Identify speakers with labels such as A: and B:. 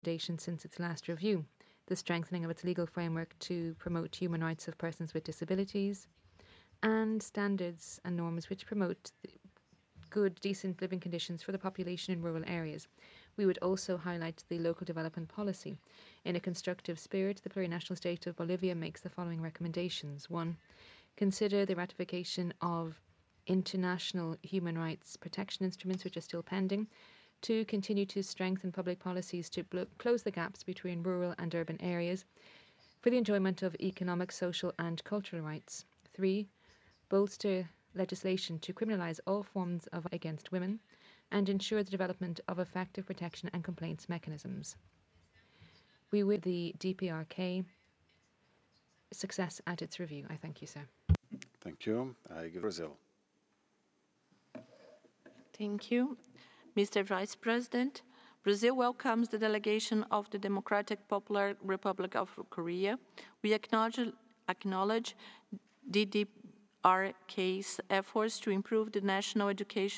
A: since its last review, the strengthening of its legal framework to promote human rights of persons with disabilities, and standards and norms which promote good, decent living conditions for the population in rural areas. We would also highlight the local development policy. In a constructive spirit, the plurinational state of Bolivia makes the following recommendations. 1. Consider the ratification of international human rights protection instruments which are still pending. 2. Continue to strengthen public policies to close the gaps between rural and urban areas for the enjoyment of economic, social, and cultural rights. 3. Bolster legislation to criminalise all forms of against women and ensure the development of effective protection and complaints mechanisms. We wish the DPRK success at its review. I thank you, sir.
B: Thank you. I give Brazil.
C: Thank you. Mr. Vice President, Brazil welcomes the delegation of the Democratic Popular Republic of Korea. We acknowledge DDRK's efforts to improve the national education